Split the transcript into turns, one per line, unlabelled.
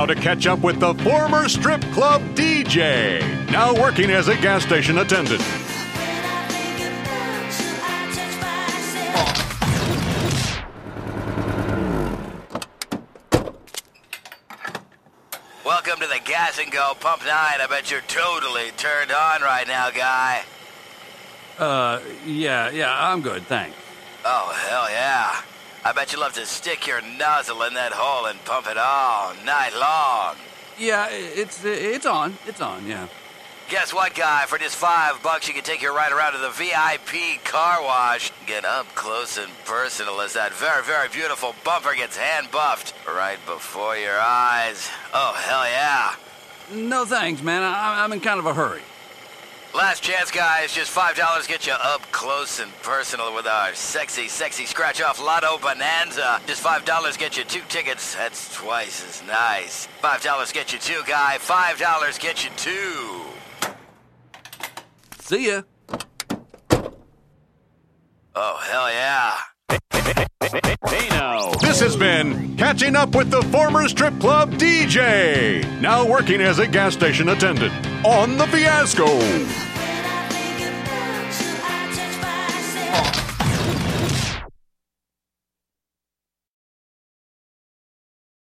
now to catch up with the former strip club DJ, now working as a gas station attendant.
Welcome to the Gas and Go Pump 9. I bet you're totally turned on right now, guy.
Yeah, I'm good, thanks.
Oh, hell yeah. I bet you love to stick your nozzle in that hole and pump it all night long.
Yeah, it's on, yeah.
Guess what, guy? For just $5, you can take your ride around to the VIP car wash. Get up close and personal as that very, very beautiful bumper gets hand buffed right before your eyes. Oh, hell yeah.
No thanks, man. I'm in kind of a hurry.
Last chance, guys. Just $5 get you up close and personal with our sexy scratch-off Lotto Bonanza. Just $5 get you 2 tickets. That's twice as nice. $5 get you 2, guy. $5 get you 2.
See ya.
Oh, hell yeah.
Hey now. This has been Catching Up with the former strip club DJ, now working as a gas station attendant on The Fiasco.